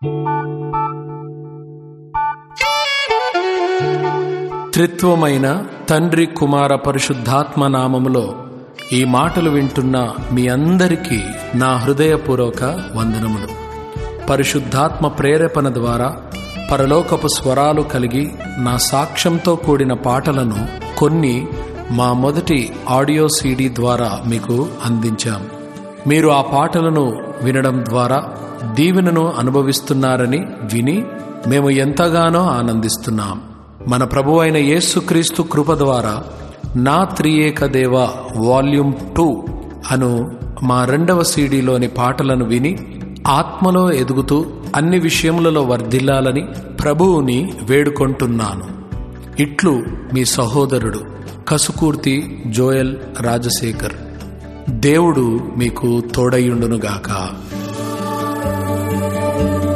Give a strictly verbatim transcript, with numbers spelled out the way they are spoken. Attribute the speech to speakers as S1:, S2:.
S1: త్రిత్వమైన తండ్రి కుమార పరిశుద్ధాత్మ నామములో ఈ మాటలు వింటున్న మీ అందరికీ నా హృదయపూర్వక వందనములు. పరిశుద్ధాత్మ ప్రేరేపణ ద్వారా పరలోకపు స్వరాలు కలిగి నా సాక్ష్యంతో కూడిన పాటలను కొన్ని మా మొదటి ఆడియో సీడీ ద్వారా మీకు అందించాం. మీరు ఆ పాటలను వినడం ద్వారా దీవెనను అనుభవిస్తున్నారని విని మేము ఎంతగానో ఆనందిస్తున్నాం. మన ప్రభువైన అయిన యేసుక్రీస్తు కృప ద్వారా నా త్రియేక దేవ వాల్యూమ్ టూ అను మా రెండవ సీడీలోని పాటలను విని ఆత్మలో ఎదుగుతూ అన్ని విషయములలో వర్ధిల్లాలని ప్రభువుని వేడుకొంటున్నాను. ఇట్లు మీ సహోదరుడు కసుకూర్తి జోయల్ రాజశేఖర్. దేవుడు మీకు తోడయుండునుగాక.